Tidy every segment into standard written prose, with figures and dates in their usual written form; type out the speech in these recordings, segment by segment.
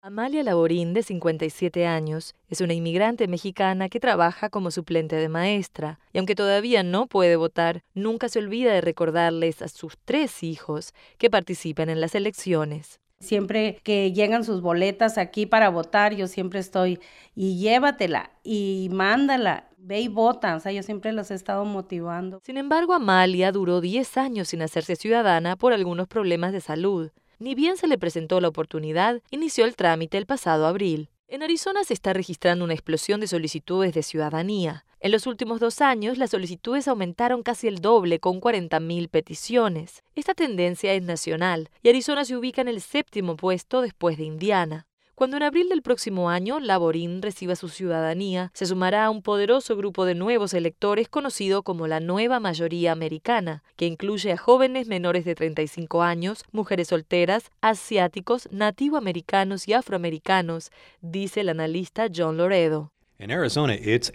Amalia Laborín, de 57 años, es una inmigrante mexicana que trabaja como suplente de maestra, y aunque todavía no puede votar, nunca se olvida de recordarles a sus 3 hijos que participan en las elecciones. Siempre que llegan sus boletas aquí para votar, yo siempre estoy, y llévatela, y mándala, ve y vota. O sea, yo siempre los he estado motivando. Sin embargo, Amalia duró 10 años sin hacerse ciudadana por algunos problemas de salud. Ni bien se le presentó la oportunidad, inició el trámite el pasado abril. En Arizona se está registrando una explosión de solicitudes de ciudadanía. En los últimos 2 años, las solicitudes aumentaron casi el doble, con 40.000 peticiones. Esta tendencia es nacional, y Arizona se ubica en el 7º puesto después de Indiana. Cuando en abril del próximo año Laborín reciba su ciudadanía, se sumará a un poderoso grupo de nuevos electores conocido como la nueva mayoría americana, que incluye a jóvenes menores de 35 años, mujeres solteras, asiáticos, nativoamericanos y afroamericanos, dice el analista John Loredo. En Arizona,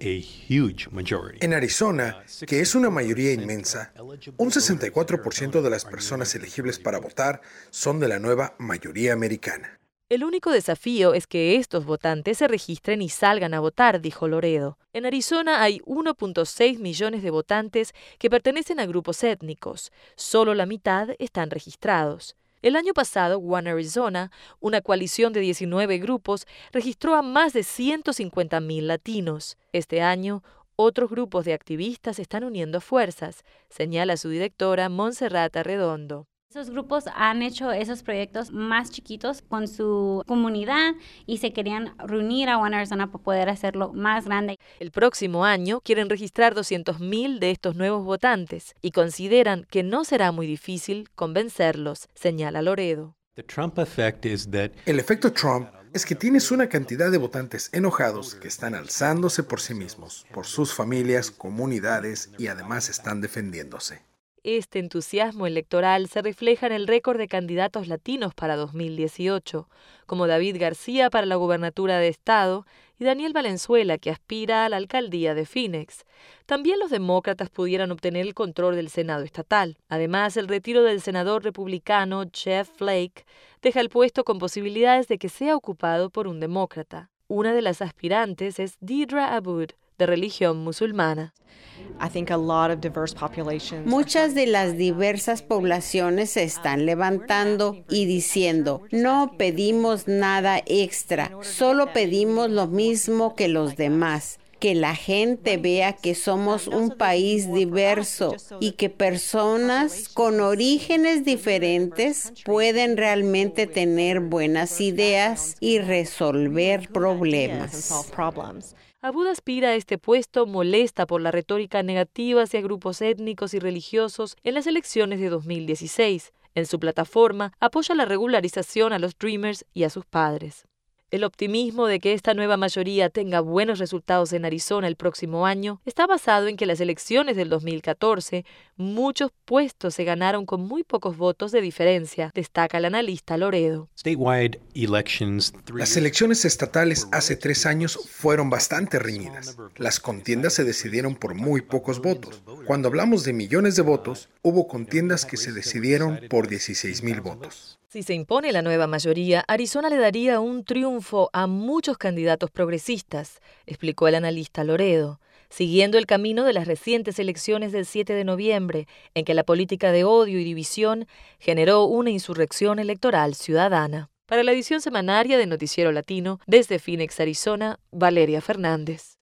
que es una mayoría inmensa, un 64% de las personas elegibles para votar son de la nueva mayoría americana. El único desafío es que estos votantes se registren y salgan a votar, dijo Loredo. En Arizona hay 1.6 millones de votantes que pertenecen a grupos étnicos. Solo la mitad están registrados. El año pasado, One Arizona, una coalición de 19 grupos, registró a más de 150.000 latinos. Este año, otros grupos de activistas están uniendo fuerzas, señala su directora Montserrat Arredondo. Esos grupos han hecho esos proyectos más chiquitos con su comunidad y se querían reunir a One Arizona para poder hacerlo más grande. El próximo año quieren registrar 200.000 de estos nuevos votantes y consideran que no será muy difícil convencerlos, señala Loredo. El efecto Trump es que tienes una cantidad de votantes enojados que están alzándose por sí mismos, por sus familias, comunidades y además están defendiéndose. Este entusiasmo electoral se refleja en el récord de candidatos latinos para 2018, como David García para la gubernatura de Estado y Daniel Valenzuela, que aspira a la alcaldía de Phoenix. También los demócratas pudieran obtener el control del Senado estatal. Además, el retiro del senador republicano Jeff Flake deja el puesto con posibilidades de que sea ocupado por un demócrata. Una de las aspirantes es Deidre Aboud, de religión musulmana. Muchas de las diversas poblaciones se están levantando y diciendo, no pedimos nada extra, solo pedimos lo mismo que los demás. Que la gente vea que somos un país diverso y que personas con orígenes diferentes pueden realmente tener buenas ideas y resolver problemas. Aboud aspira a este puesto molesta por la retórica negativa hacia grupos étnicos y religiosos en las elecciones de 2016. En su plataforma apoya la regularización a los Dreamers y a sus padres. El optimismo de que esta nueva mayoría tenga buenos resultados en Arizona el próximo año está basado en que en las elecciones del 2014 muchos puestos se ganaron con muy pocos votos de diferencia, destaca el analista Loredo. Las elecciones estatales hace 3 años fueron bastante reñidas. Las contiendas se decidieron por muy pocos votos. Cuando hablamos de millones de votos, hubo contiendas que se decidieron por 16.000 votos. Si se impone la nueva mayoría, Arizona le daría un triunfo a muchos candidatos progresistas, explicó el analista Loredo, siguiendo el camino de las recientes elecciones del 7 de noviembre, en que la política de odio y división generó una insurrección electoral ciudadana. Para la edición semanaria de Noticiero Latino, desde Phoenix, Arizona, Valeria Fernández.